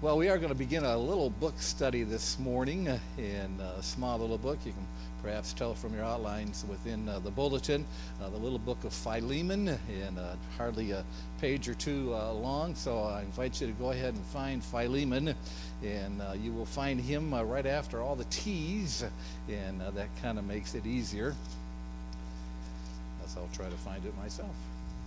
Well, we are going to begin a little book study this morning in a small little book. You can perhaps tell from your outlines within the bulletin, the little book of Philemon, and hardly a page or two long. So I invite you to go ahead and find Philemon, and you will find him right after all the T's, and that kind of makes it easier, as I'll try to find it myself.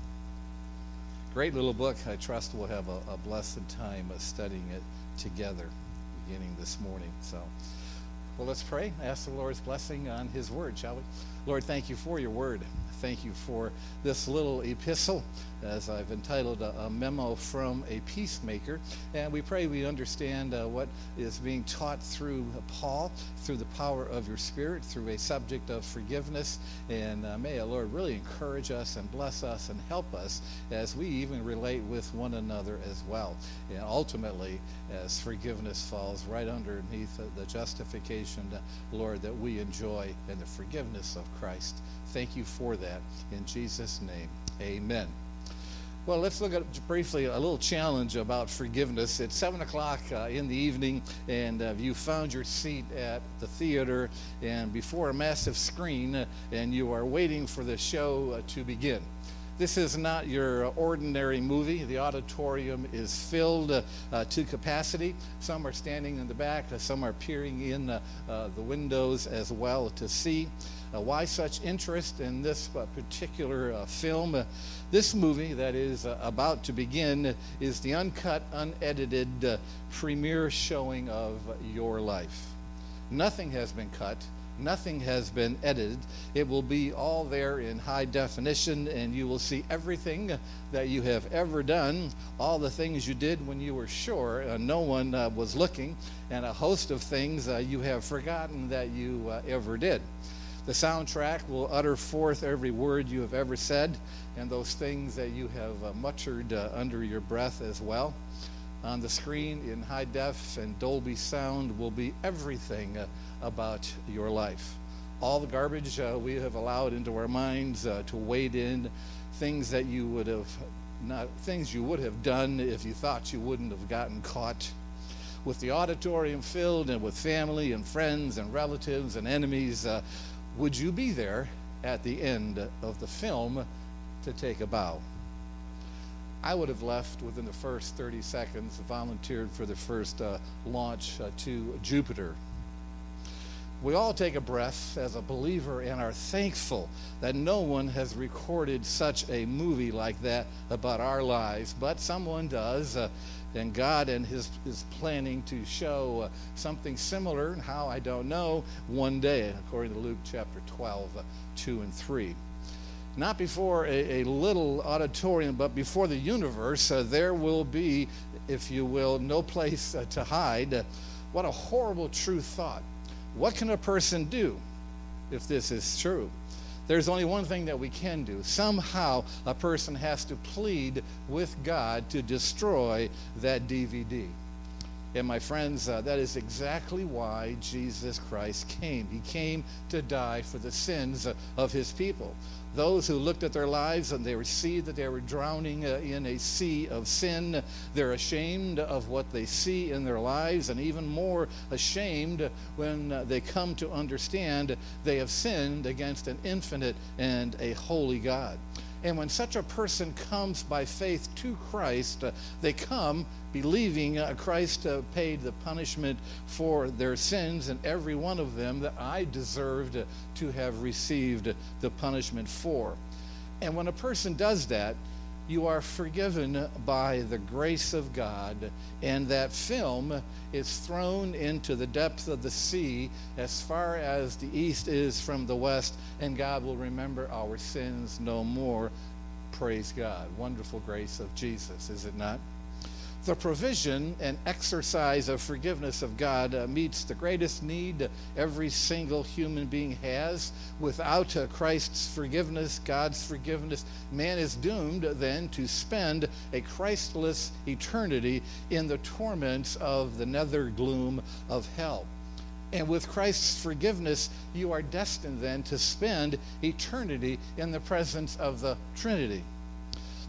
Great little book. I trust we'll have a blessed time studying it together beginning this morning. So, well, let's pray. Ask the Lord's blessing on his word, shall we? Lord, thank you for your word. Thank you for this little epistle, as I've entitled a memo from a peacemaker. And we pray we understand what is being taught through Paul, through the power of your Spirit, through a subject of forgiveness. And may our Lord really encourage us and bless us and help us as we even relate with one another as well. And ultimately, as forgiveness falls right underneath the justification, Lord, that we enjoy and the forgiveness of Christ. Thank you for that. In Jesus' name, amen. Well, let's look at briefly a little challenge about forgiveness. It's 7 o'clock in the evening, and you found your seat at the theater and before a massive screen, and you are waiting for the show to begin. This is not your ordinary movie. The auditorium is filled to capacity. Some are standing in the back. Some are peering in the windows as well to see. Why such interest in this particular film? This movie that is about to begin is the uncut, unedited premiere showing of your life. Nothing has been cut. Nothing has been edited. It will be all there in high definition, and you will see everything that you have ever done, all the things you did when you were sure no one was looking, and a host of things you have forgotten that you ever did. The soundtrack will utter forth every word you have ever said, and those things that you have muttered under your breath as well. On the screen in high def and Dolby sound will be everything about your life. All the garbage we have allowed into our minds to wade in, things that you would have things you would have done if you thought you wouldn't have gotten caught. With the auditorium filled and with family and friends and relatives and enemies, would you be there at the end of the film to take a bow? I would have left within the first 30 seconds, volunteered for the first launch to Jupiter. We all take a breath as a believer and are thankful that no one has recorded such a movie like that about our lives, but someone does, and God is planning to show something similar, how I don't know, one day, according to Luke chapter 12, 2 and 3. Not before a little auditorium, but before the universe, there will be, if you will, no place to hide. What a horrible true thought. What can a person do if this is true? There's only one thing that we can do. Somehow a person has to plead with God to destroy that DVD. And my friends, that is exactly why Jesus Christ came. He came to die for the sins of his people. Those who looked at their lives and they see that they were drowning in a sea of sin, they're ashamed of what they see in their lives, and even more ashamed when they come to understand they have sinned against an infinite and a holy God. And when such a person comes by faith to Christ, they come believing Christ paid the punishment for their sins, and every one of them that I deserved to have received the punishment for. And when a person does that, you are forgiven by the grace of God, and that film is thrown into the depths of the sea as far as the east is from the west, and God will remember our sins no more. Praise God. Wonderful grace of Jesus, is it not? The provision and exercise of forgiveness of God meets the greatest need every single human being has. Without Christ's forgiveness, God's forgiveness, man is doomed then to spend a Christless eternity in the torments of the nether gloom of hell. And with Christ's forgiveness, you are destined then to spend eternity in the presence of the Trinity.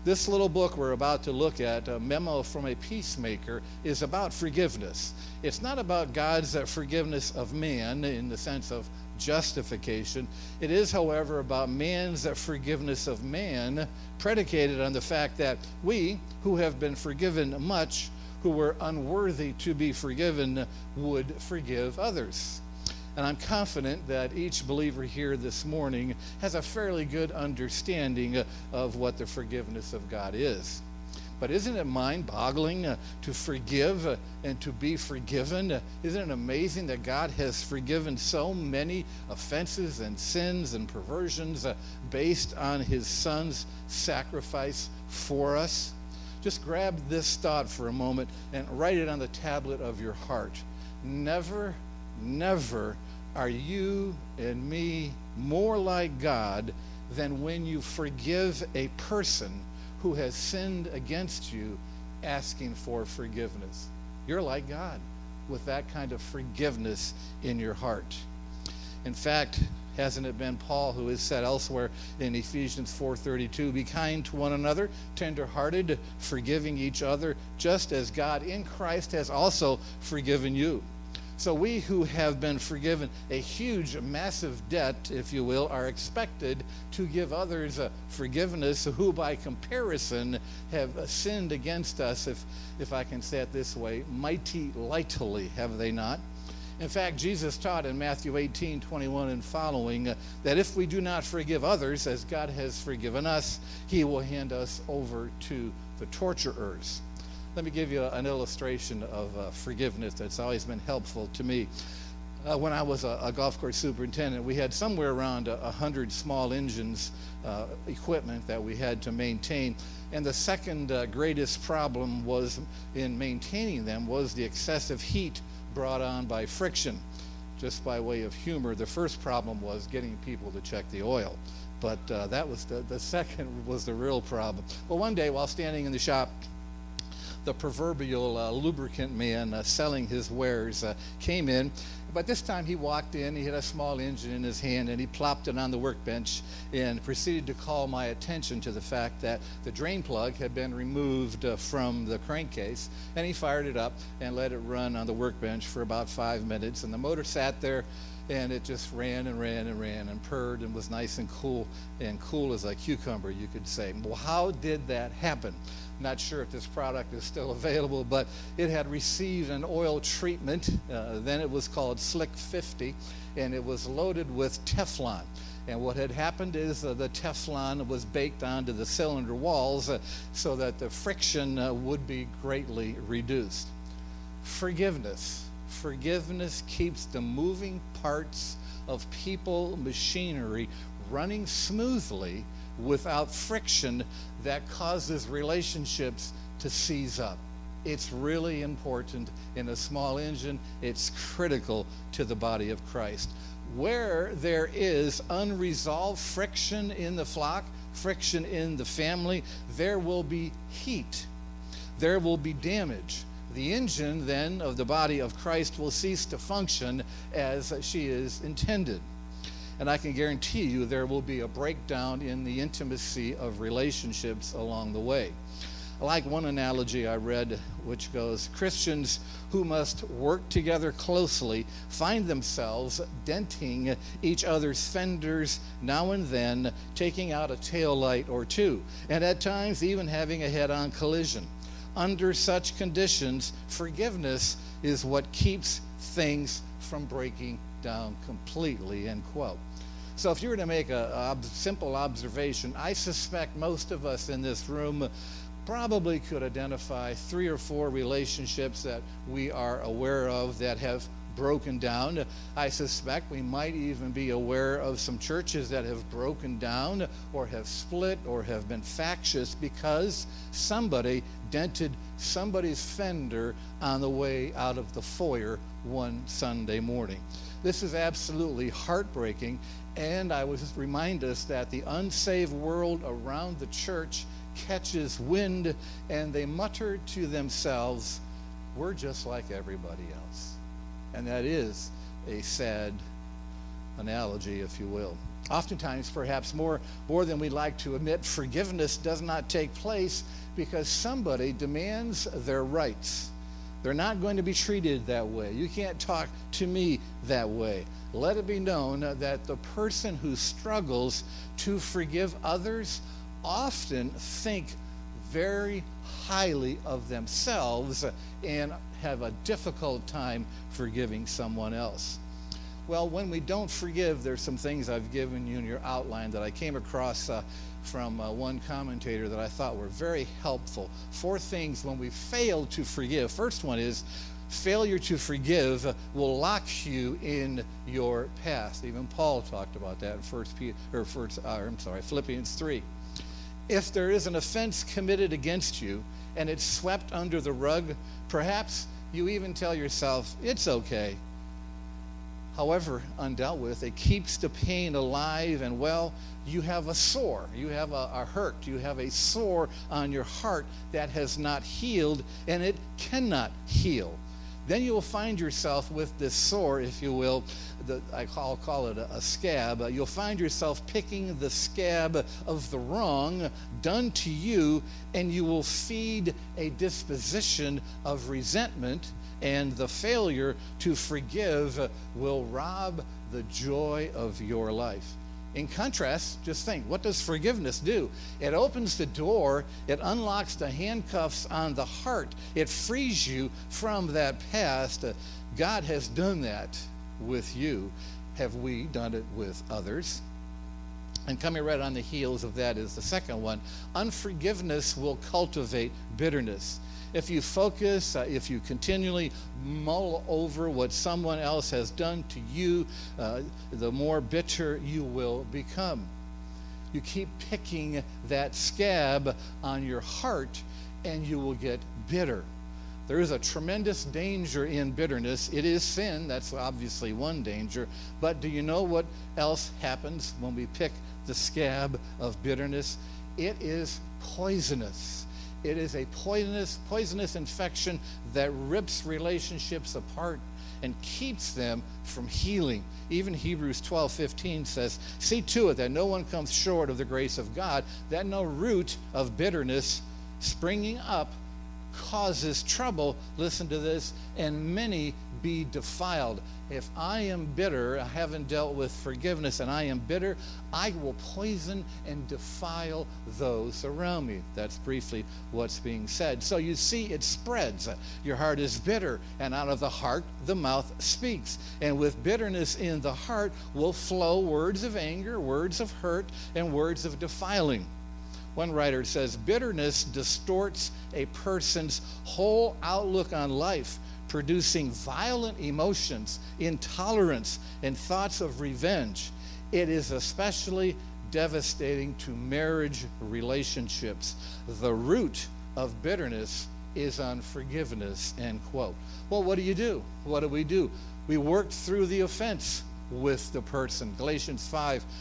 This little book we're about to look at, A Memo from a Peacemaker, is about forgiveness. It's not about God's forgiveness of man in the sense of justification. It is, however, about man's forgiveness of man, predicated on the fact that we, who have been forgiven much, who were unworthy to be forgiven, would forgive others. And I'm confident that each believer here this morning has a fairly good understanding of what the forgiveness of God is. But isn't it mind-boggling to forgive and to be forgiven? Isn't it amazing that God has forgiven so many offenses and sins and perversions based on his Son's sacrifice for us? Just grab this thought for a moment and write it on the tablet of your heart. Never, never are you and me more like God than when you forgive a person who has sinned against you, asking for forgiveness. You're like God with that kind of forgiveness in your heart. In fact, hasn't it been Paul who has said elsewhere in Ephesians 4:32, be kind to one another, tender-hearted, forgiving each other, just as God in Christ has also forgiven you. So we who have been forgiven a huge, massive debt, if you will, are expected to give others forgiveness who by comparison have sinned against us, if I can say it this way, mighty lightly, have they not? In fact, Jesus taught in Matthew 18:21 and following that if we do not forgive others as God has forgiven us, he will hand us over to the torturers. Let me give you an illustration of forgiveness that's always been helpful to me. When I was a golf course superintendent, we had somewhere around 100 small engines equipment that we had to maintain. And the second greatest problem was in maintaining them was the excessive heat brought on by friction. Just by way of humor, the first problem was getting people to check the oil. But that was the second was the real problem. Well, one day while standing in the shop, the proverbial lubricant man selling his wares came in. But this time he walked in, he had a small engine in his hand, and he plopped it on the workbench and proceeded to call my attention to the fact that the drain plug had been removed from the crankcase, and he fired it up and let it run on the workbench for about 5 minutes, and the motor sat there, and it just ran and ran and ran and purred and was nice and cool as a cucumber, you could say. Well, how did that happen? Not sure if this product is still available, but it had received an oil treatment. Then it was called Slick 50, and it was loaded with Teflon. And what had happened is the Teflon was baked onto the cylinder walls so that the friction would be greatly reduced. Forgiveness. Forgiveness keeps the moving parts of people, machinery running smoothly without friction that causes relationships to seize up. It's really important in a small engine. It's critical to the body of Christ. Where there is unresolved friction in the flock, friction in the family, there will be heat. There will be damage. The engine then of the body of Christ will cease to function as she is intended. And I can guarantee you there will be a breakdown in the intimacy of relationships along the way. I like one analogy I read, which goes, Christians who must work together closely find themselves denting each other's fenders now and then, taking out a tail light or two, and at times even having a head-on collision. Under such conditions, forgiveness is what keeps things from breaking down completely, end quote. So if you were to make a simple observation, I suspect most of us in this room probably could identify 3 or 4 relationships that we are aware of that have broken down. I suspect we might even be aware of some churches that have broken down or have split or have been factious because somebody dented somebody's fender on the way out of the foyer one Sunday morning. This is absolutely heartbreaking, and I would just remind us that the unsaved world around the church catches wind and they mutter to themselves, we're just like everybody else. And that is a sad analogy, if you will. Oftentimes, perhaps more than we'd like to admit, forgiveness does not take place because somebody demands their rights. They're not going to be treated that way. You can't talk to me that way. Let it be known that the person who struggles to forgive others often think very highly of themselves and have a difficult time forgiving someone else. Well, when we don't forgive, there's some things I've given you in your outline that I came across from one commentator that I thought were very helpful. 4 things when we fail to forgive. First one is failure to forgive will lock you in your past. Even Paul talked about that in Philippians 3. If there is an offense committed against you and it's swept under the rug, perhaps you even tell yourself, it's okay. However, undealt with, it keeps the pain alive, and well, you have a sore, you have a hurt, you have a sore on your heart that has not healed, and it cannot heal. Then you will find yourself with this sore, if you will, I'll call it a scab. You'll find yourself picking the scab of the wrong done to you, and you will feed a disposition of resentment, and the failure to forgive will rob the joy of your life. In contrast, just think, what does forgiveness do? It opens the door, it unlocks the handcuffs on the heart, it frees you from that past. God has done that with you. Have we done it with others? And coming right on the heels of that is the second one. Unforgiveness will cultivate bitterness. If you focus, if you continually mull over what someone else has done to you, the more bitter you will become. You keep picking that scab on your heart, and you will get bitter. There is a tremendous danger in bitterness. It is sin. That's obviously one danger. But do you know what else happens when we pick the scab of bitterness? It is poisonous. It is a poisonous infection that rips relationships apart and keeps them from healing. Even Hebrews 12:15 says, see to it that no one comes short of the grace of God, that no root of bitterness springing up causes trouble, listen to this, and many be defiled. If I am bitter, I haven't dealt with forgiveness, and I am bitter, I will poison and defile those around me. That's briefly what's being said. So you see, it spreads. Your heart is bitter, and out of the heart, the mouth speaks. And with bitterness in the heart will flow words of anger, words of hurt, and words of defiling. One writer says, bitterness distorts a person's whole outlook on life, producing violent emotions, intolerance, and thoughts of revenge. It is especially devastating to marriage relationships. The root of bitterness is unforgiveness, end quote. Well, what do? What do? We work through the offense with the person. Galatians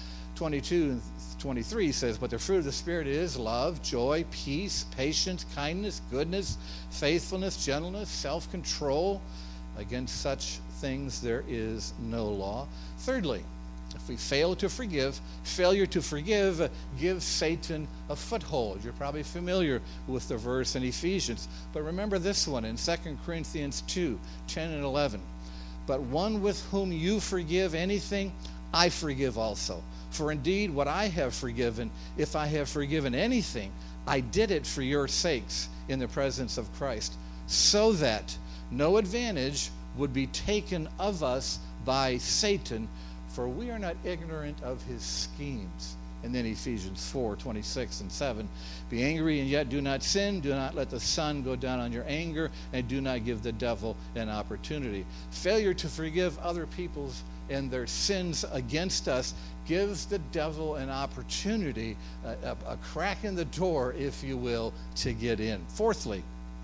5:22 and 23 says, but the fruit of the Spirit is love, joy, peace, patience, kindness, goodness, faithfulness, gentleness, self-control. Against such things there is no law. Thirdly, if we fail to forgive, failure to forgive gives Satan a foothold. You're probably familiar with the verse in Ephesians. But remember this one in 2 Corinthians 2:10 and 11. But one with whom you forgive anything, I forgive also. For indeed, what I have forgiven, if I have forgiven anything, I did it for your sakes in the presence of Christ, so that no advantage would be taken of us by Satan, for we are not ignorant of his schemes. And then Ephesians 4:26 and 7. Be angry and yet do not sin. Do not let the sun go down on your anger, and do not give the devil an opportunity. Failure to forgive other people's and their sins against us gives the devil an opportunity, a crack in the door, if you will, to get in. Fourthly,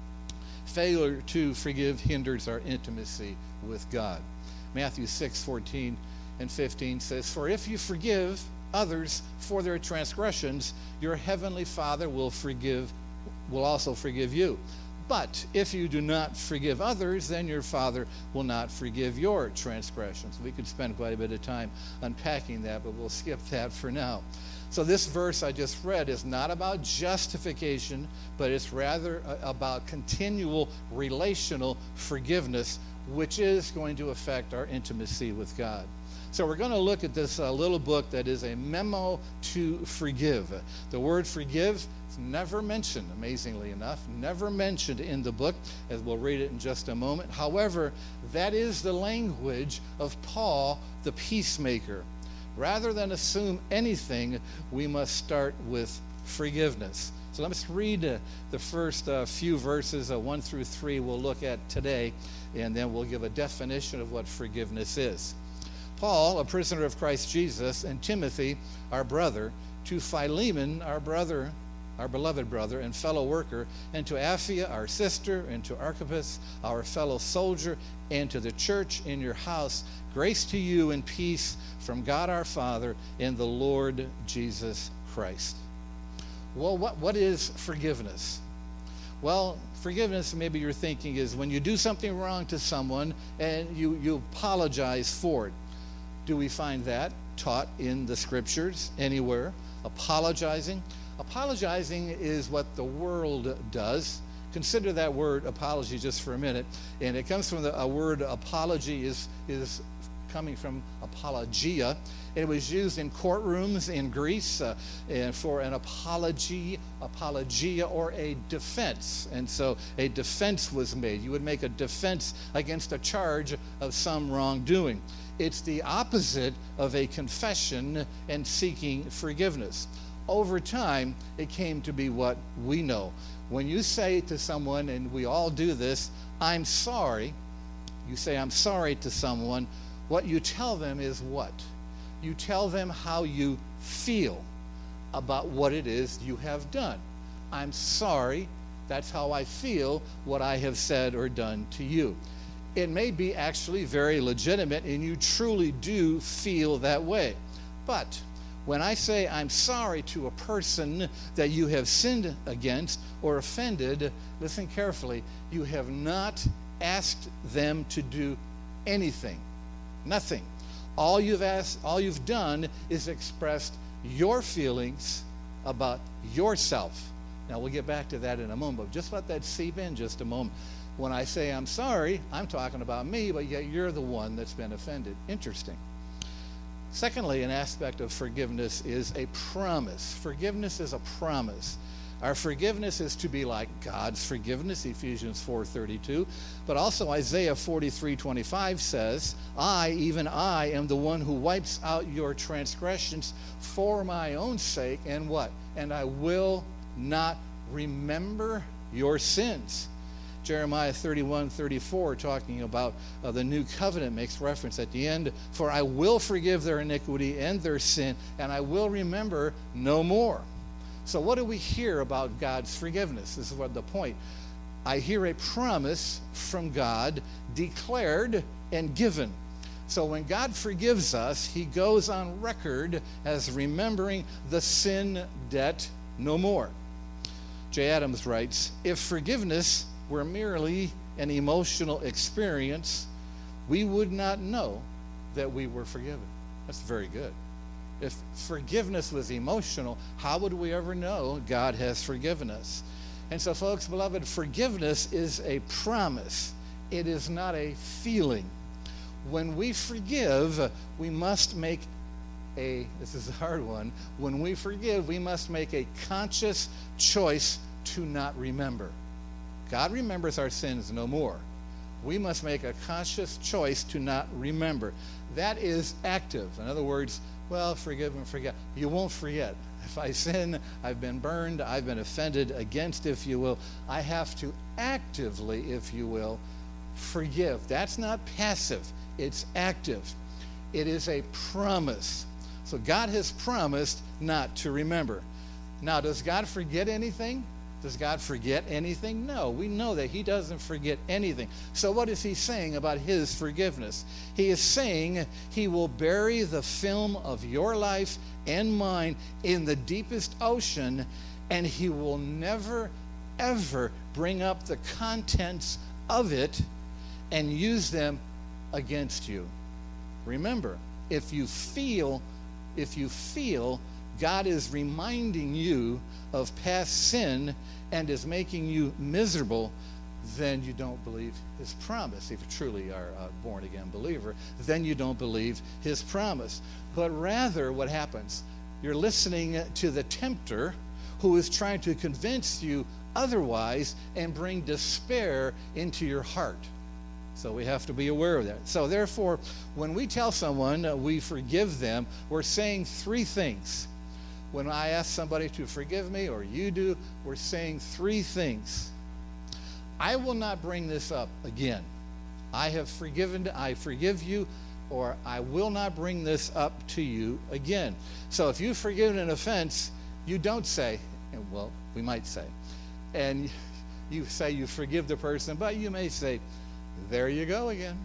failure to forgive hinders our intimacy with God. Matthew 6:14 and 15 says, for if you forgive others for their transgressions, your heavenly Father will also forgive you. But if you do not forgive others, then your Father will not forgive your transgressions. We could spend quite a bit of time unpacking that, but we'll skip that for now. So this verse I just read is not about justification, but it's rather about continual relational forgiveness, which is going to affect our intimacy with God. So we're going to look at this little book that is a memo to forgive. The word forgive is never mentioned, amazingly enough, never mentioned in the book, as we'll read it in just a moment. However, that is the language of Paul, the peacemaker. Rather than assume anything, we must start with forgiveness. So let's read the first few verses, 1 through 3, we'll look at today, and then we'll give a definition of what forgiveness is. Paul, a prisoner of Christ Jesus, and Timothy, our brother, to Philemon, our brother, our beloved brother and fellow worker, and to Apphia, our sister, and to Archippus, our fellow soldier, and to the church in your house, grace to you and peace from God our Father and the Lord Jesus Christ. Well, what is forgiveness? Well, forgiveness, maybe you're thinking, is when you do something wrong to someone and you apologize for it. Do we find that taught in the scriptures anywhere? Apologizing? Apologizing is what the world does. Consider that word apology just for a minute. And it comes from a word apology is coming from apologia. It was used in courtrooms in Greece and for an apologia, or a defense. And so a defense was made. You would make a defense against a charge of some wrongdoing. It's the opposite of a confession and seeking forgiveness. Over time, it came to be what we know. When you say to someone, and we all do this, I'm sorry, you say I'm sorry to someone, what you tell them is what? You tell them how you feel about what it is you have done. I'm sorry, that's how I feel, what I have said or done to you. It may be actually very legitimate, and you truly do feel that way. But when I say I'm sorry to a person that you have sinned against or offended, listen carefully, you have not asked them to do anything. Nothing. All you've done is expressed your feelings about yourself. Now we'll get back to that in a moment, but just let that seep in just a moment. When I say I'm sorry, I'm talking about me, but yet you're the one that's been offended. Interesting. Secondly, an aspect of forgiveness is a promise. Forgiveness is a promise. Our forgiveness is to be like God's forgiveness, Ephesians 4:32. But also Isaiah 43:25 says, even I, am the one who wipes out your transgressions for my own sake, and what? And I will not remember your sins. Jeremiah 31:34, talking about the new covenant, makes reference at the end, for I will forgive their iniquity and their sin, and I will remember no more. So what do we hear about God's forgiveness? This is what the point. I hear a promise from God declared and given. So when God forgives us, he goes on record as remembering the sin debt no more. Jay Adams writes, if forgiveness were merely an emotional experience, we would not know that we were forgiven. That's very good. If forgiveness was emotional, how would we ever know God has forgiven us? And so, folks, beloved, forgiveness is a promise. It is not a feeling. When we forgive, we must make this is a hard one, when we forgive, we must make a conscious choice to not remember. God remembers our sins no more. We must make a conscious choice to not remember. That is active. In other words, well, forgive and forget. You won't forget. If I sin, I've been burned, I've been offended against, if you will. I have to actively, if you will, forgive. That's not passive. It's active. It is a promise. So God has promised not to remember. Now, does God forget anything? Does God forget anything? No, we know that he doesn't forget anything. So what is he saying about his forgiveness? He is saying he will bury the film of your life and mine in the deepest ocean, and he will never, ever bring up the contents of it and use them against you. Remember, if you feel God is reminding you of past sin and is making you miserable, then you don't believe his promise. If you truly are a born-again believer, then you don't believe his promise. But rather, what happens? You're listening to the tempter who is trying to convince you otherwise and bring despair into your heart. So we have to be aware of that. So therefore, when we tell someone we forgive them, we're saying three things. When I ask somebody to forgive me, or you do, we're saying three things. I will not bring this up again. I forgive you, or I will not bring this up to you again. So if you've forgiven an offense, you don't say, and well, we might say, and you say you forgive the person, but you may say, there you go again.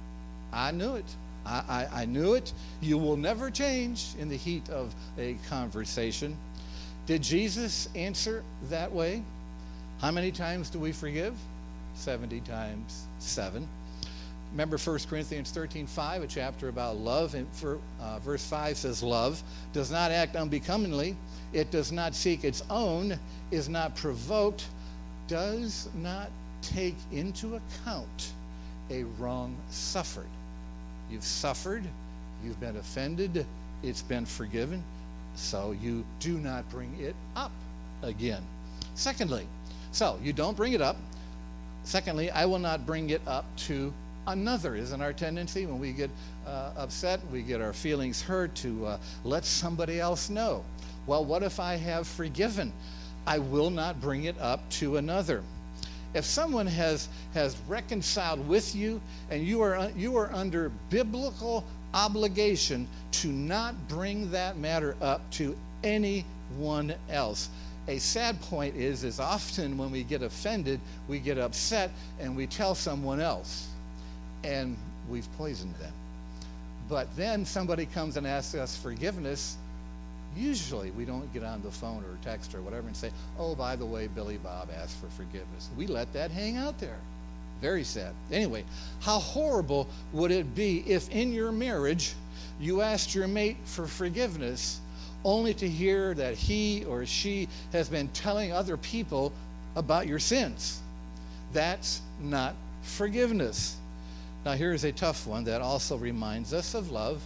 I knew it. I knew it. You will never change in the heat of a conversation. Did Jesus answer that way? How many times do we forgive? 70 times 7. Remember 1 Corinthians 13:5, a chapter about love. And verse 5 says, love does not act unbecomingly. It does not seek its own, is not provoked, does not take into account a wrong suffered. You've suffered, you've been offended, it's been forgiven, so you do not bring it up again. Secondly, so you don't bring it up. Secondly, I will not bring it up to another. Isn't our tendency when we get upset, we get our feelings hurt, to let somebody else know? Well, what if I have forgiven? I will not bring it up to another. If someone has reconciled with you, and you are under biblical obligation to not bring that matter up to anyone else. A sad point is often when we get offended, we get upset, and we tell someone else, and we've poisoned them. But then somebody comes and asks us forgiveness. Usually we don't get on the phone or text or whatever and say, oh, by the way, Billy Bob asked for forgiveness. We let that hang out there. Very sad. Anyway, how horrible would it be if in your marriage you asked your mate for forgiveness only to hear that he or she has been telling other people about your sins? That's not forgiveness. Now here's a tough one that also reminds us of love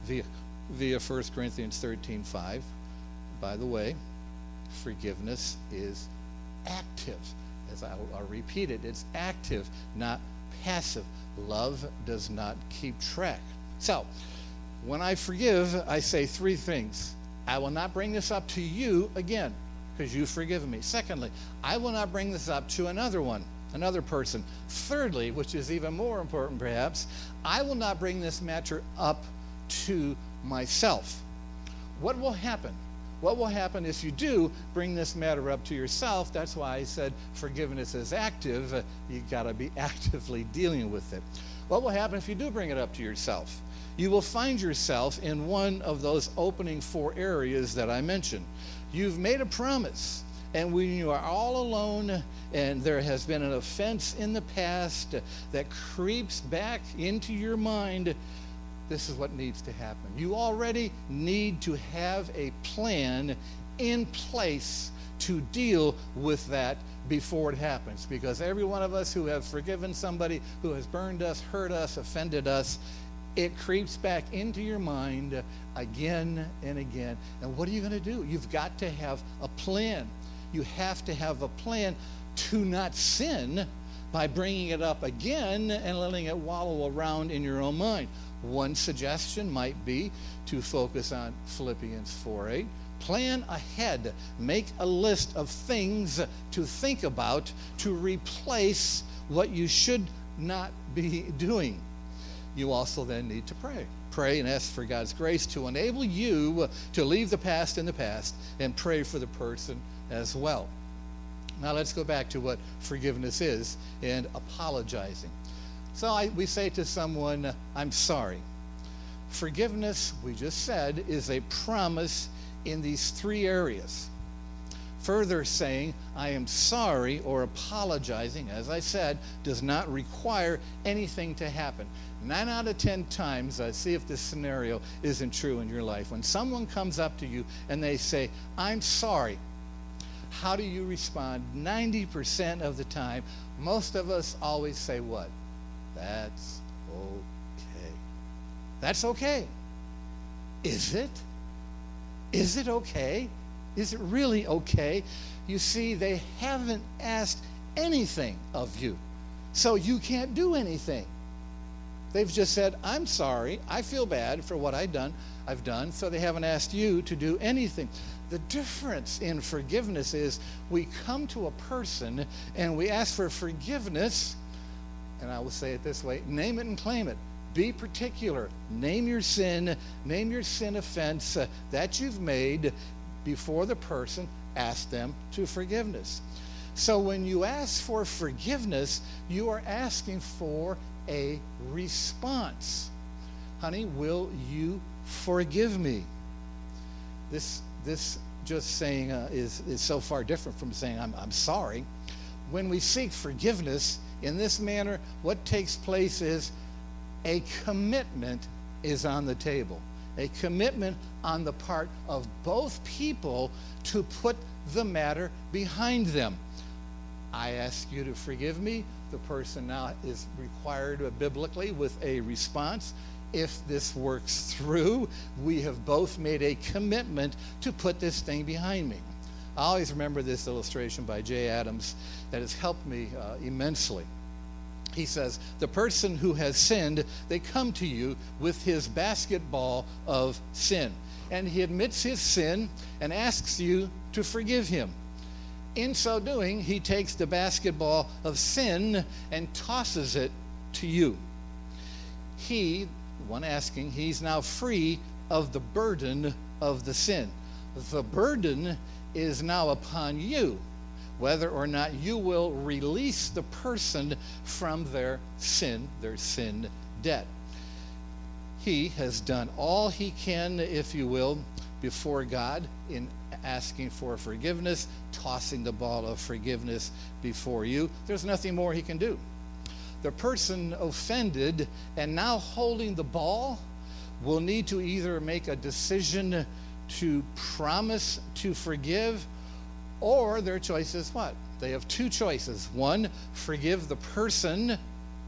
via 1 Corinthians 13:5. By the way, forgiveness is active. As I'll repeat it, it's active, not passive. Love does not keep track. So, when I forgive, I say three things. I will not bring this up to you again, because you've forgiven me. Secondly, I will not bring this up to another person. Thirdly, which is even more important perhaps, I will not bring this matter up to myself. What will happen? What will happen if you do bring this matter up to yourself? That's why I said forgiveness is active. You got to be actively dealing with it. What will happen if you do bring it up to yourself? You will find yourself in one of those opening 4 areas that I mentioned. You've made a promise, and when you are all alone and there has been an offense in the past that creeps back into your mind, this is what needs to happen. You already need to have a plan in place to deal with that before it happens. Because every one of us who have forgiven somebody who has burned us, hurt us, offended us, it creeps back into your mind again and again. And what are you going to do? You've got to have a plan. You have to have a plan to not sin by bringing it up again and letting it wallow around in your own mind. One suggestion might be to focus on Philippians 4:8. Plan ahead. Make a list of things to think about to replace what you should not be doing. You also then need to pray. Pray and ask for God's grace to enable you to leave the past in the past, and pray for the person as well. Now let's go back to what forgiveness is and apologizing. So we say to someone, I'm sorry. Forgiveness, we just said, is a promise in these 3 areas. Further, saying, I am sorry, or apologizing, as I said, does not require anything to happen. 9 out of 10 times, see if this scenario isn't true in your life. When someone comes up to you and they say, I'm sorry, how do you respond? 90% of the time, most of us always say what? That's okay. That's okay. Is it? Is it okay? Is it really okay? You see, they haven't asked anything of you, so you can't do anything. They've just said, I'm sorry, I feel bad for what I've done, so they haven't asked you to do anything. The difference in forgiveness is we come to a person and we ask for forgiveness, and I will say it this way, name it and claim it. Be particular. Name your sin offense that you've made before the person. Ask them to forgiveness. So when you ask for forgiveness, you are asking for a response. Honey, will you forgive me? This just saying is so far different from saying I'm sorry. When we seek forgiveness in this manner, what takes place is a commitment is on the table. A commitment on the part of both people to put the matter behind them. I ask you to forgive me. The person now is required biblically with a response. If this works through, we have both made a commitment to put this thing behind me. I always remember this illustration by Jay Adams that has helped me immensely. He says, the person who has sinned, they come to you with his basketball of sin. And he admits his sin and asks you to forgive him. In so doing, he takes the basketball of sin and tosses it to you. He, one asking, he's now free of the burden of the sin. The burden is now upon you, whether or not you will release the person from their sin debt. He has done all he can, if you will, before God in asking for forgiveness, tossing the ball of forgiveness before you. There's nothing more he can do. The person offended and now holding the ball will need to either make a decision to promise to forgive, or their choice is what? They have two choices. One, forgive the person,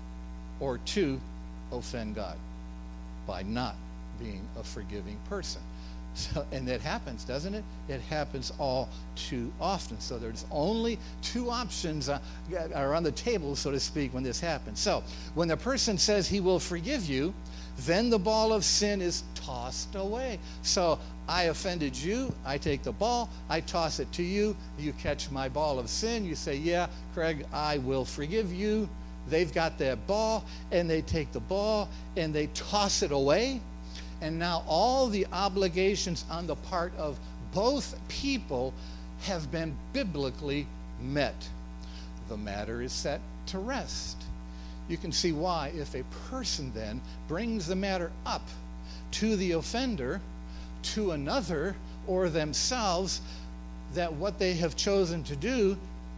or two, offend God by not being a forgiving person. So, and that happens, doesn't it? It happens all too often. So there's only two options are on the table, so to speak, when this happens. So when the person says he will forgive you, then the ball of sin is tossed away. So I offended you, I take the ball, I toss it to you, you catch my ball of sin, you say, yeah, Craig, I will forgive you. They've got that ball, and they take the ball, and they toss it away. And now all the obligations on the part of both people have been biblically met. The matter is set to rest. You can see why, if a person then brings the matter up to the offender, to another, or themselves, that what they have chosen to do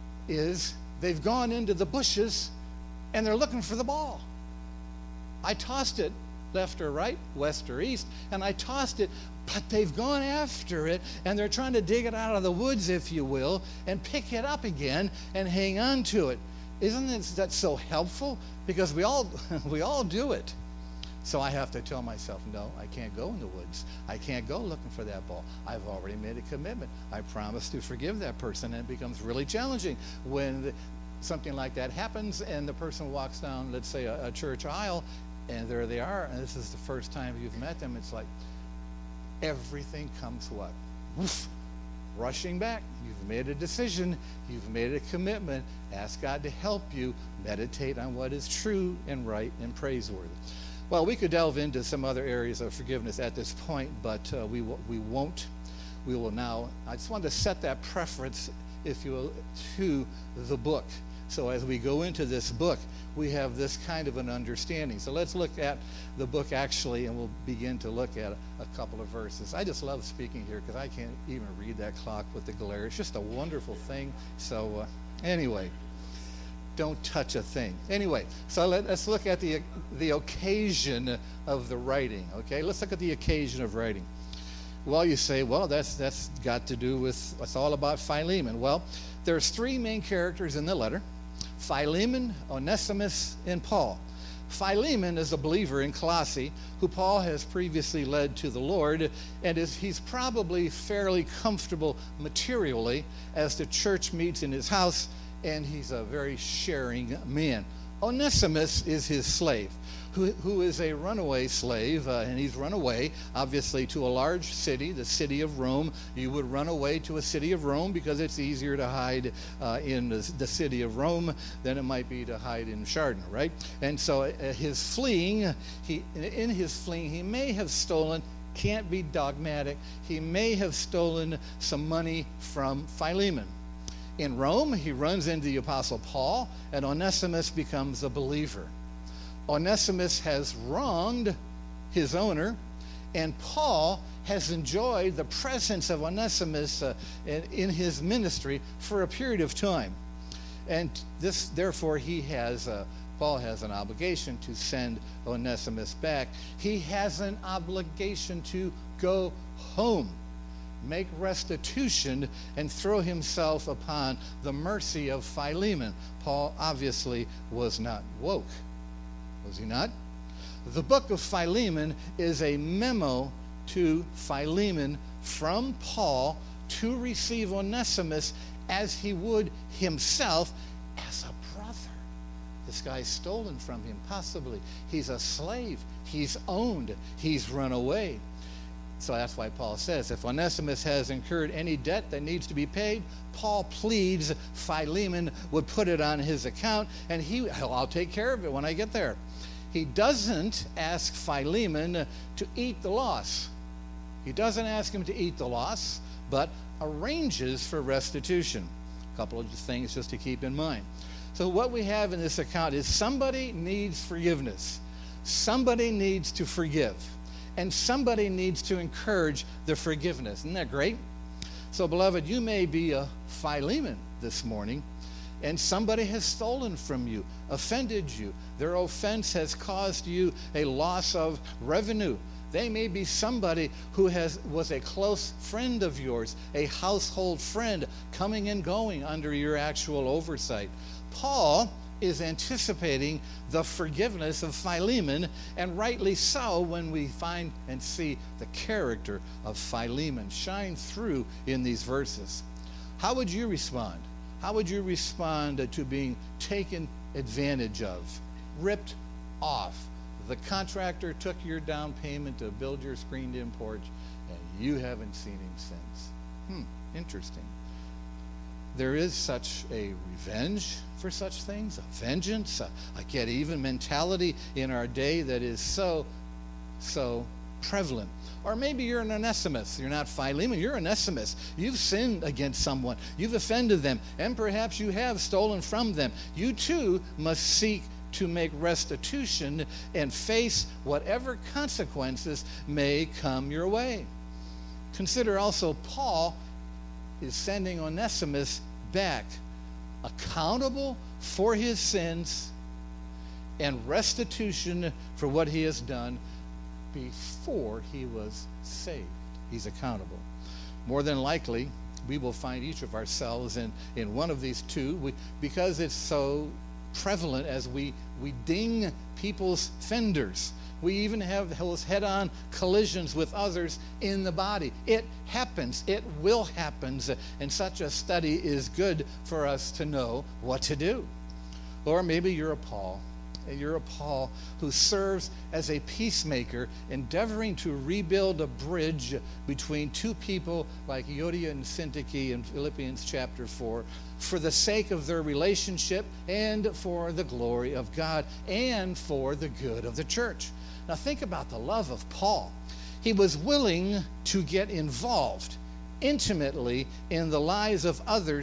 is they've gone into the bushes and they're looking for the ball. I tossed it left or right, west or east, and I tossed it, but they've gone after it, and they're trying to dig it out of the woods, if you will, and pick it up again and hang on to it. Isn't that so helpful? Because we all do it. So I have to tell myself, no, I can't go in the woods. I can't go looking for that ball. I've already made a commitment. I promise to forgive that person, and it becomes really challenging when something like that happens and the person walks down, let's say, a church aisle, and there they are, and this is the first time you've met them. It's like everything comes what? Woof, rushing back. You've made a decision. You've made a commitment. Ask God to help you. Meditate on what is true and right and praiseworthy. Well, we could delve into some other areas of forgiveness at this point, but we won't. We will now. I just wanted to set that preference, if you will, to the book. So as we go into this book, we have this kind of an understanding. So let's look at the book actually, and we'll begin to look at a couple of verses. I just love speaking here because I can't even read that clock with the glare. It's just a wonderful thing. So anyway, don't touch a thing. Anyway, so let's look at the occasion of the writing. Okay, let's look at the occasion of writing. Well, you say, well, that's got to do with, it's all about Philemon. Well, there's three main characters in the letter: Philemon, Onesimus, and Paul. Philemon is a believer in Colossae who Paul has previously led to the Lord, and he's probably fairly comfortable materially as the church meets in his house, and he's a very sharing man. Onesimus is his slave, who is a runaway slave, and he's run away, obviously, to a large city, the city of Rome. You would run away to a city of Rome because it's easier to hide in the city of Rome than it might be to hide in Chardon, right? And so his fleeing, he may have stolen, can't be dogmatic, he may have stolen some money from Philemon. In Rome, he runs into the Apostle Paul, and Onesimus becomes a believer. Onesimus has wronged his owner, and Paul has enjoyed the presence of Onesimus in his ministry for a period of time. And therefore, Paul has an obligation to send Onesimus back. He has an obligation to go home, make restitution, and throw himself upon the mercy of Philemon. Paul obviously was not woke. Was he not? The book of Philemon is a memo to Philemon from Paul to receive Onesimus as he would himself as a brother. This guy's stolen from him, possibly. He's a slave. He's owned. He's run away. So that's why Paul says, if Onesimus has incurred any debt that needs to be paid, Paul pleads Philemon would put it on his account, and I'll take care of it when I get there. He doesn't ask Philemon to eat the loss. He doesn't ask him to eat the loss, but arranges for restitution. A couple of things just to keep in mind. So what we have in this account is somebody needs forgiveness. Somebody needs to forgive. And somebody needs to encourage the forgiveness. Isn't that great? So, beloved, you may be a Philemon this morning, and somebody has stolen from you, offended you. Their offense has caused you a loss of revenue. They may be somebody who was a close friend of yours, a household friend, coming and going under your actual oversight. Paul is anticipating the forgiveness of Philemon, and rightly so when we find and see the character of Philemon shine through in these verses. How would you respond? How would you respond to being taken advantage of, ripped off? The contractor took your down payment to build your screened-in porch, and you haven't seen him since. Interesting. There is such a revenge for such things, a vengeance, a get-even mentality in our day that is so prevalent. Or maybe you're an Onesimus. You're not Philemon, you're Onesimus. You've sinned against someone. You've offended them, and perhaps you have stolen from them. You too must seek to make restitution and face whatever consequences may come your way. Consider also Paul is sending Onesimus back, accountable for his sins and restitution for what he has done before he was saved. He's accountable. More than likely, we will find each of ourselves in one of these two, because it's so prevalent as we ding people's fenders. We even have those head-on collisions with others in the body. It happens. It will happen. And such a study is good for us to know what to do. Or maybe you're a Paul. You're a Paul who serves as a peacemaker, endeavoring to rebuild a bridge between two people like Euodia and Syntyche in Philippians chapter 4, for the sake of their relationship and for the glory of God and for the good of the church. Now think about the love of Paul. He was willing to get involved intimately in the lives of others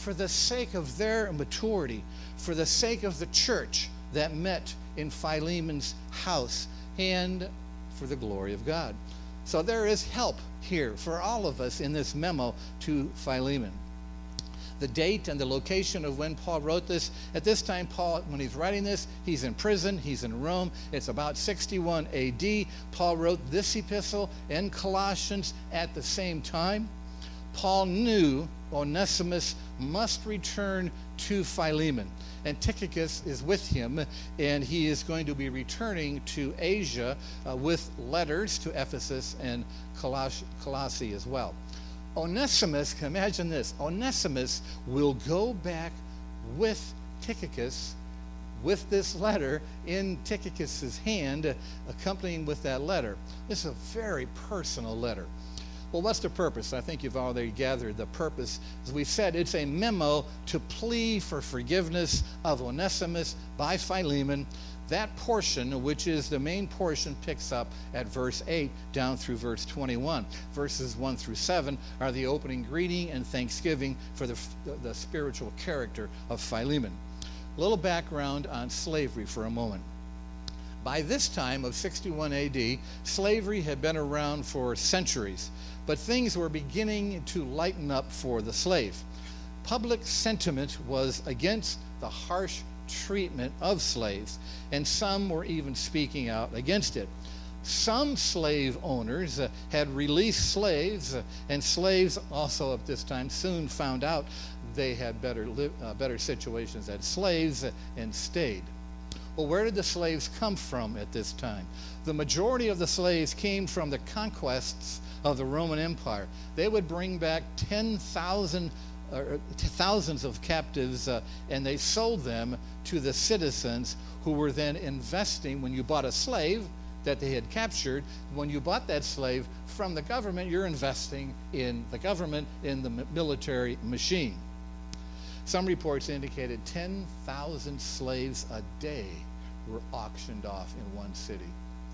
for the sake of their maturity, for the sake of the church that met in Philemon's house, and for the glory of God. So there is help here for all of us in this memo to Philemon. The date and the location of when Paul wrote this, at this time, Paul, when he's writing this, he's in prison, he's in Rome. It's about 61 AD. Paul wrote this epistle and Colossians at the same time. Paul knew Onesimus must return to Philemon, and Tychicus is with him, and he is going to be returning to Asia with letters to Ephesus and Colossae as well. Onesimus, imagine this, Onesimus will go back with Tychicus with this letter in Tychicus's hand, accompanying with that letter. This is a very personal letter. Well, what's the purpose? I think you've already gathered the purpose. As we said, it's a memo to plea for forgiveness of Onesimus by Philemon. That portion, which is the main portion, picks up at verse 8 down through verse 21. Verses 1 through 7 are the opening greeting and thanksgiving for the spiritual character of Philemon. A little background on slavery for a moment. By this time of 61 AD, slavery had been around for centuries, but things were beginning to lighten up for the slave. Public sentiment was against the harsh treatment of slaves, and some were even speaking out against it. Some slave owners had released slaves, and slaves also at this time soon found out they had better situations as slaves and stayed. Well, where did the slaves come from at this time? The majority of the slaves came from the conquests of the Roman Empire. They would bring back thousands of captives, and they sold them to the citizens, who were then investing. When you bought a slave that they had captured, when you bought that slave from the government, you're investing in the government, in the military machine. Some reports indicated 10,000 slaves a day were auctioned off in one city.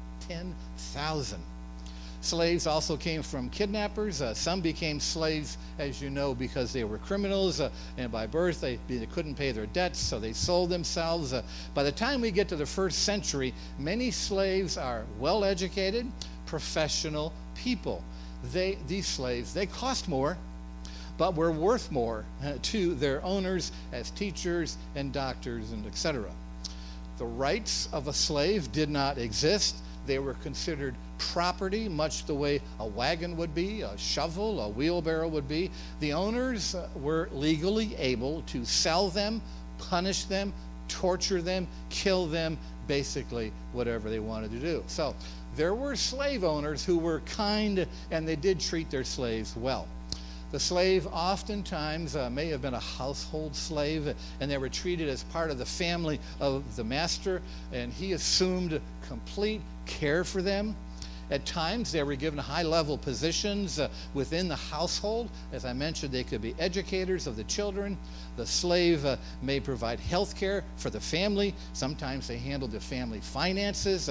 10,000. Slaves also came from kidnappers. Some became slaves, as you know, because they were criminals, and by birth they couldn't pay their debts, so they sold themselves. By the time we get to the first century, many slaves are well-educated, professional people. These slaves, they cost more, but were worth more to their owners as teachers and doctors and etc. The rights of a slave did not exist. They were considered property, much the way a wagon would be, a shovel, a wheelbarrow would be. The owners were legally able to sell them, punish them, torture them, kill them, basically whatever they wanted to do. So there were slave owners who were kind, and they did treat their slaves well. The slave oftentimes may have been a household slave, and they were treated as part of the family of the master, and he assumed complete care for them. At times, they were given high-level positions within the household. As I mentioned, they could be educators of the children. The slave may provide health care for the family. Sometimes they handled the family finances.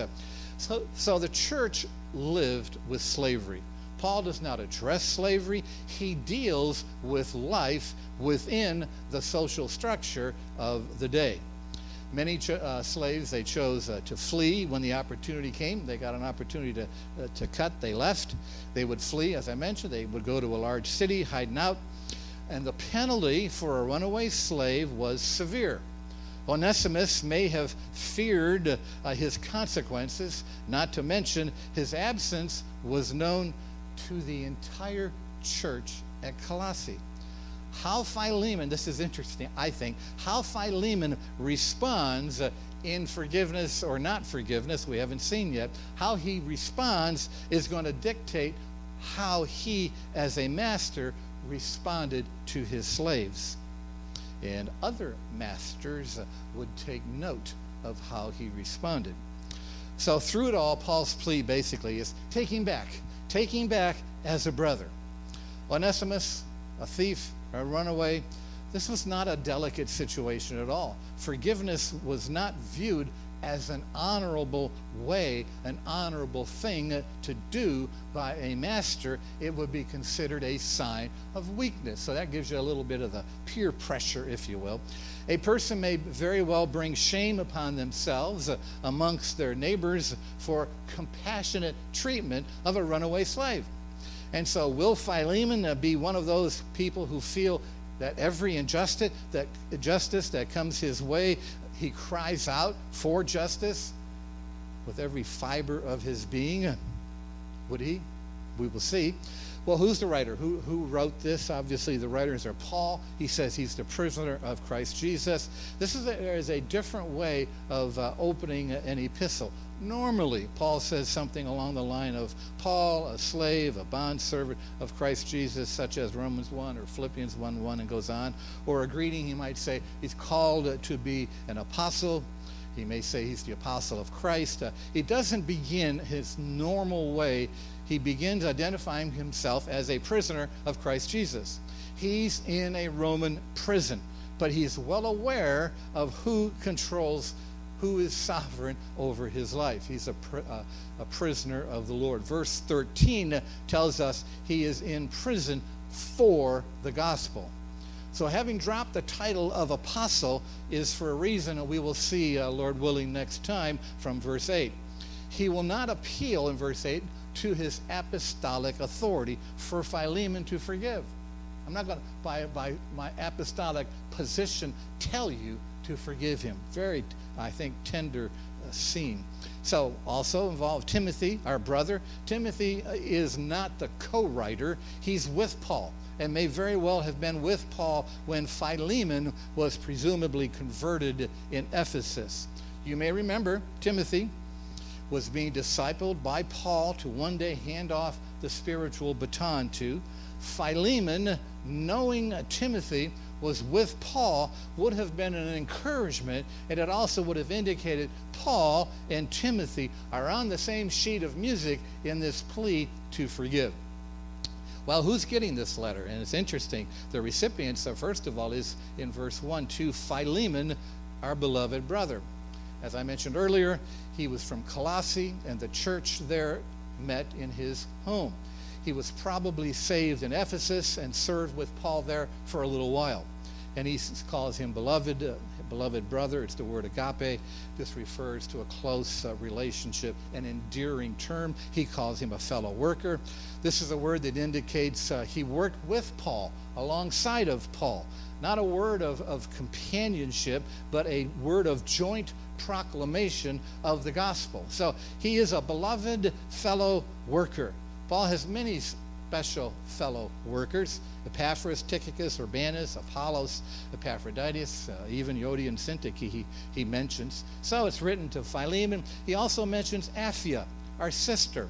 So the church lived with slavery. Paul does not address slavery. He deals with life within the social structure of the day. Many slaves, they chose to flee when the opportunity came. They got an opportunity to cut, they left. They would flee, as I mentioned. They would go to a large city, hiding out. And the penalty for a runaway slave was severe. Onesimus may have feared his consequences, not to mention his absence was known to the entire church at Colossae. How Philemon, this is interesting, I think, how Philemon responds in forgiveness or not forgiveness, we haven't seen yet. How he responds is going to dictate how he, as a master, responded to his slaves. And other masters would take note of how he responded. So through it all, Paul's plea basically is taking back as a brother. Onesimus, a thief, a runaway, this was not a delicate situation at all. Forgiveness was not viewed as an honorable way, an honorable thing to do by a master, it would be considered a sign of weakness. So that gives you a little bit of the peer pressure, if you will. A person may very well bring shame upon themselves amongst their neighbors for compassionate treatment of a runaway slave. And so will Philemon be one of those people who feel that every injustice that comes his way, he cries out for justice with every fiber of his being? Would he? We will see. Well, who's the writer? Who wrote this? Obviously, the writers are Paul. He says he's the prisoner of Christ Jesus. There is a different way of opening an epistle. Normally, Paul says something along the line of Paul, a slave, a bondservant of Christ Jesus, such as Romans 1 or Philippians 1:1, and goes on. Or a greeting, he might say he's called to be an apostle. He may say he's the apostle of Christ. He doesn't begin his normal way. He begins identifying himself as a prisoner of Christ Jesus. He's in a Roman prison, but he's well aware of who is sovereign over his life. He's a prisoner of the Lord. Verse 13 tells us he is in prison for the gospel. So having dropped the title of apostle is for a reason, and we will see, Lord willing, next time from verse 8. He will not appeal, in verse 8, to his apostolic authority for Philemon to forgive. I'm not going to, by my apostolic position, tell you to forgive him. Very, I think, tender scene. So also involved Timothy, our brother. Timothy is not the co-writer. He's with Paul, and may very well have been with Paul when Philemon was presumably converted in Ephesus. You may remember Timothy was being discipled by Paul to one day hand off the spiritual baton to. Philemon, knowing Timothy was with Paul, would have been an encouragement, and it also would have indicated Paul and Timothy are on the same sheet of music in this plea to forgive. Well, who's getting this letter? And it's interesting. The recipients, first of all, is in verse 1 to Philemon, our beloved brother. As I mentioned earlier, he was from Colossae, and the church there met in his home. He was probably saved in Ephesus and served with Paul there for a little while. And he calls him beloved brother. It's the word agape. This refers to a close relationship, an endearing term. He calls him a fellow worker. This is a word that indicates he worked with Paul, alongside of Paul. Not a word of companionship, but a word of joint proclamation of the gospel. So he is a beloved fellow worker. Paul has many special fellow workers: Epaphras, Tychicus, Urbanus, Apollos, Epaphroditus, even Euodia and Syntyche he mentions. So it's written to Philemon. He also mentions Apphia, our sister.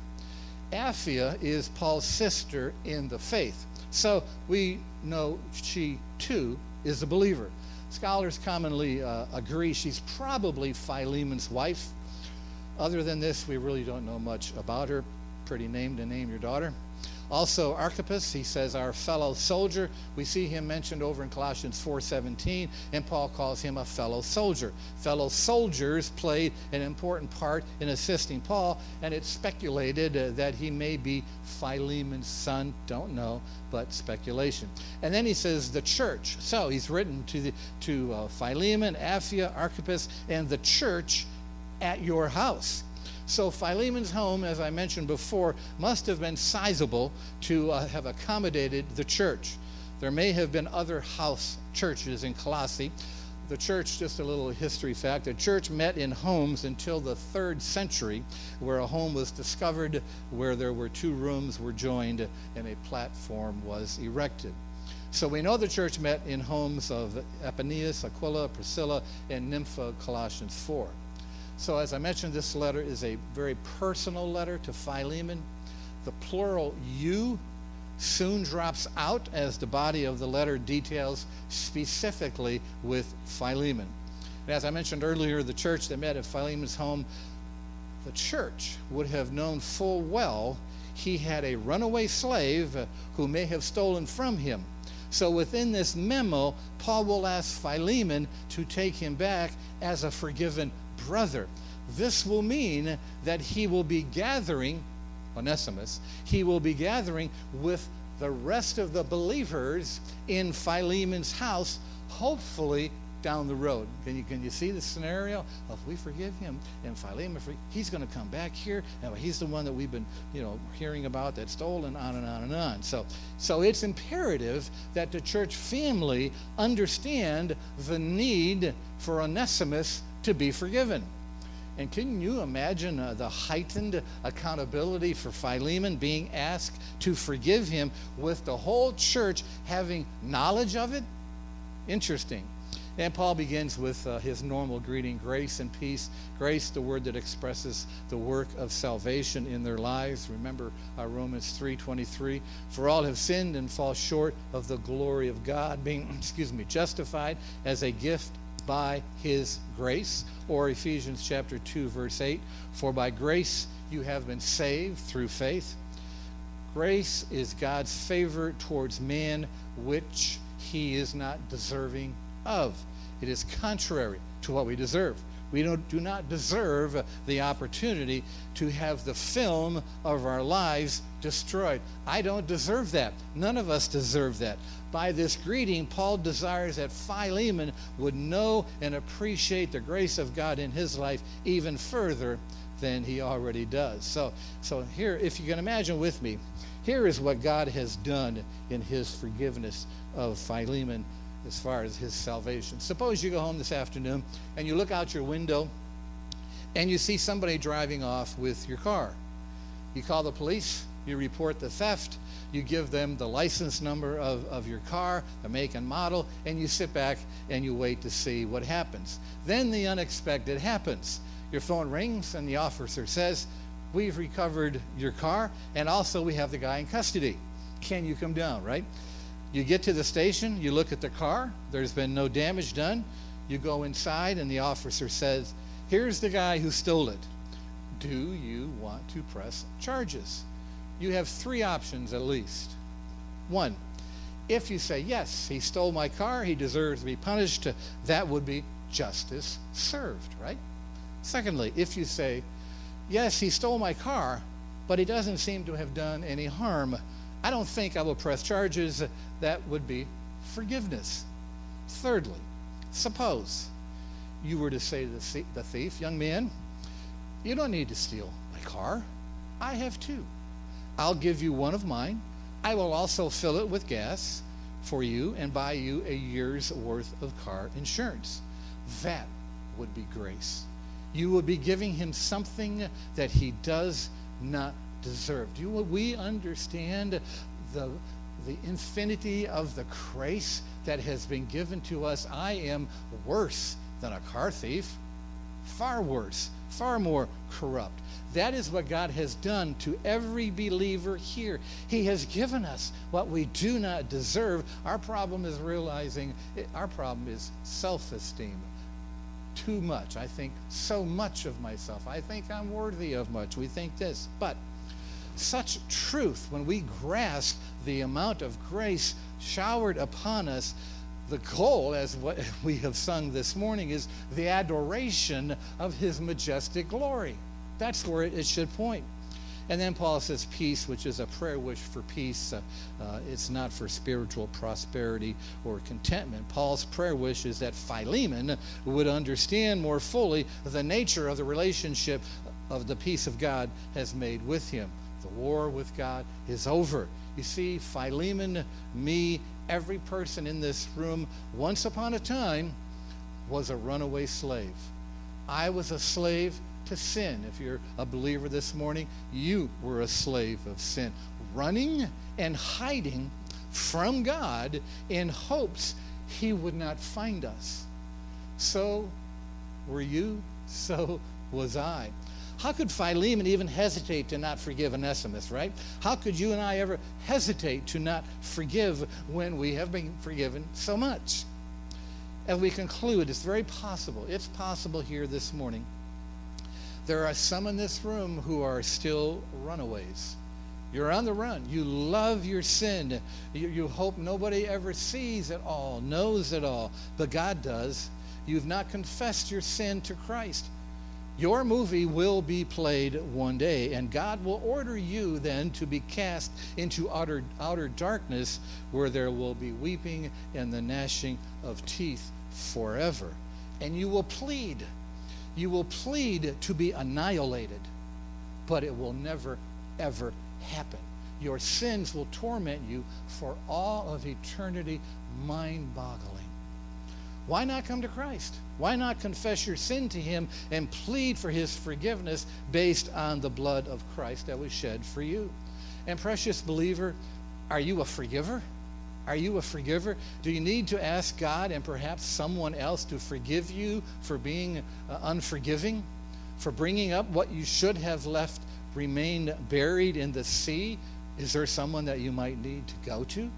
Apphia is Paul's sister in the faith. So we know she too is a believer. Scholars commonly agree she's probably Philemon's wife. Other than this, we really don't know much about her. Pretty name to name your daughter. Also, Archippus, he says, our fellow soldier. We see him mentioned over in Colossians 4:17, and Paul calls him a fellow soldier. Fellow soldiers played an important part in assisting Paul, and it's speculated that he may be Philemon's son. Don't know, but speculation. And then he says the church. So he's written to Philemon, Apphia, Archippus, and the church at your house. So Philemon's home, as I mentioned before, must have been sizable to have accommodated the church. There may have been other house churches in Colossae. The church, just a little history fact, the church met in homes until the 3rd century, where a home was discovered where there were 2 rooms were joined and a platform was erected. So we know the church met in homes of Epaenetus, Aquila, Priscilla, and Nympha, Colossians 4. So as I mentioned, this letter is a very personal letter to Philemon. The plural you soon drops out as the body of the letter details specifically with Philemon. And as I mentioned earlier, the church that met at Philemon's home, the church would have known full well he had a runaway slave who may have stolen from him. So within this memo, Paul will ask Philemon to take him back as a forgiven brother. This will mean that he will be gathering, Onesimus, he will be gathering with the rest of the believers in Philemon's house, hopefully down the road. Can you see the scenario? Well, if we forgive him and Philemon, he's going to come back here, and he's the one that we've been, hearing about that stole, and on and on and on. So it's imperative that the church family understand the need for Onesimus to be forgiven. And can you imagine the heightened accountability for Philemon being asked to forgive him with the whole church having knowledge of it? Interesting. And Paul begins with his normal greeting, grace and peace. Grace, the word that expresses the work of salvation in their lives. Remember Romans 3:23. For all have sinned and fall short of the glory of God, being, justified as a gift by his grace. Or Ephesians chapter 2, verse 8. For by grace you have been saved through faith. Grace is God's favor towards man, which he is not deserving of. It is contrary to what we deserve. We do not deserve the opportunity to have the film of our lives destroyed. I don't deserve that. None of us deserve that. By this greeting, Paul desires that Philemon would know and appreciate the grace of God in his life even further than he already does. So here, if you can imagine with me, here is what God has done in his forgiveness of Philemon as far as his salvation. Suppose you go home this afternoon and you look out your window and you see somebody driving off with your car. You call the police, you report the theft, you give them the license number of your car, the make and model, and you sit back and you wait to see what happens. Then the unexpected happens. Your phone rings and the officer says, we've recovered your car, and also we have the guy in custody. Can you come down, right? You get to the station, you look at the car, there's been no damage done. You go inside and the officer says, here's the guy who stole it. Do you want to press charges? You have three options at least. One, if you say, yes, he stole my car, he deserves to be punished, that would be justice served, right? Secondly, if you say, yes, he stole my car, but he doesn't seem to have done any harm, I don't think I will press charges, that would be forgiveness. Thirdly, suppose you were to say to the thief, young man, you don't need to steal my car. I have two. I'll give you one of mine. I will also fill it with gas for you and buy you a year's worth of car insurance. That would be grace. You would be giving him something that he does not deserve. Do we understand the infinity of the grace that has been given to us? I am worse than a car thief. Far worse, far more corrupt. That is what God has done to every believer here. He has given us what we do not deserve. Our problem is our problem is self-esteem. Too much. I think so much of myself. I think I'm worthy of much. We think this. But such truth, when we grasp the amount of grace showered upon us, the goal, as what we have sung this morning, is the adoration of his majestic glory. That's where it should point. And then Paul says peace, which is a prayer wish for peace. It's not for spiritual prosperity or contentment. Paul's prayer wish is that Philemon would understand more fully the nature of the relationship of the peace of God has made with him. The war with God is over. You see, Philemon, me, every person in this room, once upon a time, was a runaway slave. I was a slave to sin. If you're a believer this morning, you were a slave of sin, running and hiding from God in hopes he would not find us. So were you, so was I. How could Philemon even hesitate to not forgive Onesimus, right? How could you and I ever hesitate to not forgive when we have been forgiven so much? As we conclude, it's very possible, it's possible here this morning, there are some in this room who are still runaways. You're on the run. You love your sin. You hope nobody ever sees it all, knows it all, but God does. You've not confessed your sin to Christ. Your movie will be played one day, and God will order you then to be cast into outer darkness, where there will be weeping and the gnashing of teeth forever. And you will plead to be annihilated, but it will never, ever happen. Your sins will torment you for all of eternity, mind-boggling. Why not come to Christ? Why not confess your sin to him and plead for his forgiveness based on the blood of Christ that was shed for you? And precious believer, are you a forgiver? Are you a forgiver? Do you need to ask God and perhaps someone else to forgive you for being unforgiving? For bringing up what you should have left remain buried in the sea? Is there someone that you might need to go to?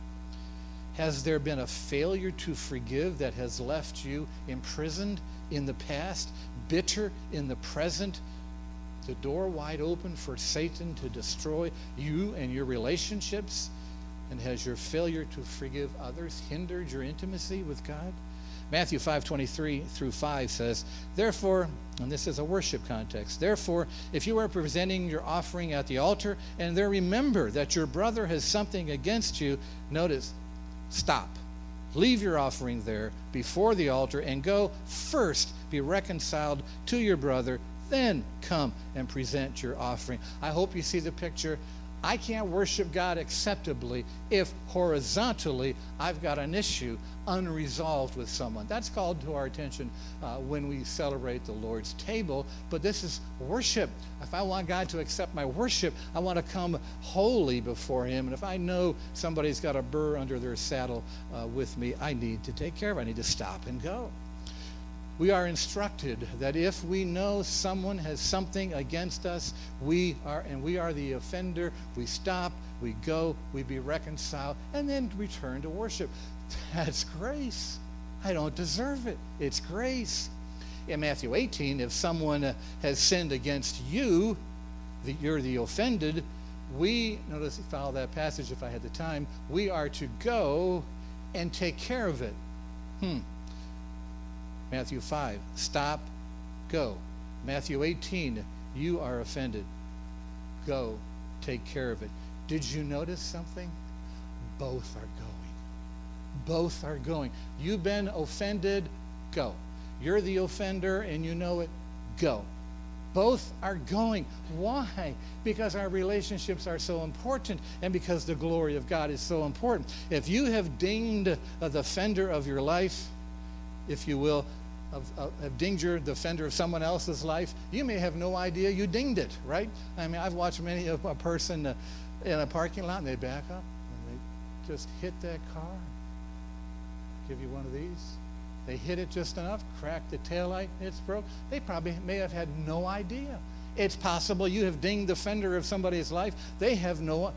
Has there been a failure to forgive that has left you imprisoned in the past, bitter in the present, the door wide open for Satan to destroy you and your relationships? And has your failure to forgive others hindered your intimacy with God? Matthew 5:23-5 says, therefore, and this is a worship context, therefore, if you are presenting your offering at the altar and there remember that your brother has something against you, notice, stop. Leave your offering there before the altar and go first be reconciled to your brother, then come and present your offering. I hope you see the picture. I can't worship God acceptably if horizontally I've got an issue unresolved with someone. That's called to our attention when we celebrate the Lord's table. But this is worship. If I want God to accept my worship, I want to come holy before him. And if I know somebody's got a burr under their saddle with me, I need to take care of it. I need to stop and go. We are instructed that if we know someone has something against us, we are the offender, we stop, we go, we be reconciled, and then return to worship. That's grace. I don't deserve it. It's grace. In Matthew 18, if someone has sinned against you, you're the offended, notice, follow that passage if I had the time, we are to go and take care of it. Matthew 5, stop, go. Matthew 18, you are offended. Go, take care of it. Did you notice something? Both are going. Both are going. You've been offended, go. You're the offender and you know it, go. Both are going. Why? Because our relationships are so important and because the glory of God is so important. If you have dinged the fender of your life, if you will, have dinged the fender of someone else's life, you may have no idea you dinged it, right? I mean, I've watched many of a person in a parking lot and they back up and they just hit that car. Give you one of these. They hit it just enough, cracked the taillight, it's broke. They probably may have had no idea. It's possible you have dinged the fender of somebody's life. You have no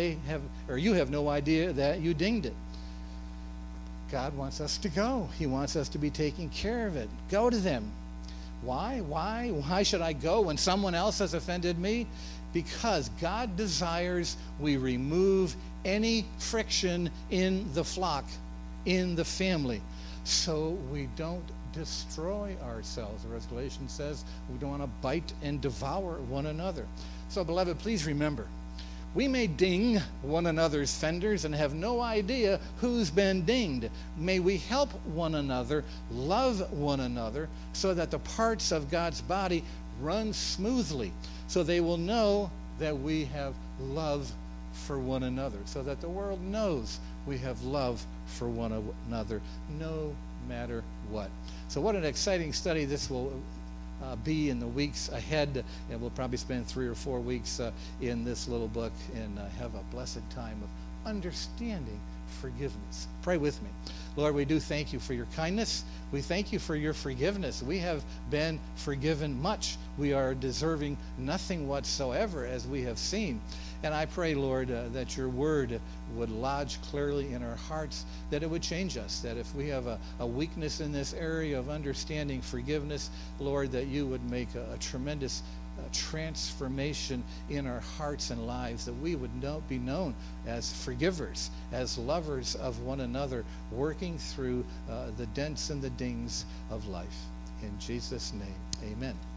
idea that you dinged it. God wants us to go. He wants us to be taking care of it. Go to them. Why? Why should I go when someone else has offended me? Because God desires we remove any friction in the flock, in the family, so we don't destroy ourselves. As Galatians says, we don't want to bite and devour one another. So, beloved, please remember, we may ding one another's fenders and have no idea who's been dinged. May we help one another, love one another, so that the parts of God's body run smoothly, so they will know that we have love for one another, so that the world knows we have love for one another, no matter what. So what an exciting study this will be in the weeks ahead, and we'll probably spend 3 or 4 weeks in this little book and have a blessed time of understanding forgiveness. Pray with me. Lord, we do thank you for your kindness. We thank you for your forgiveness. We have been forgiven much. We are deserving nothing whatsoever, as we have seen. And I pray, Lord, that your word would lodge clearly in our hearts, that it would change us, that if we have a weakness in this area of understanding forgiveness, Lord, that you would make a tremendous transformation in our hearts and lives, that we would be known as forgivers, as lovers of one another, working through the dents and the dings of life. In Jesus' name, amen.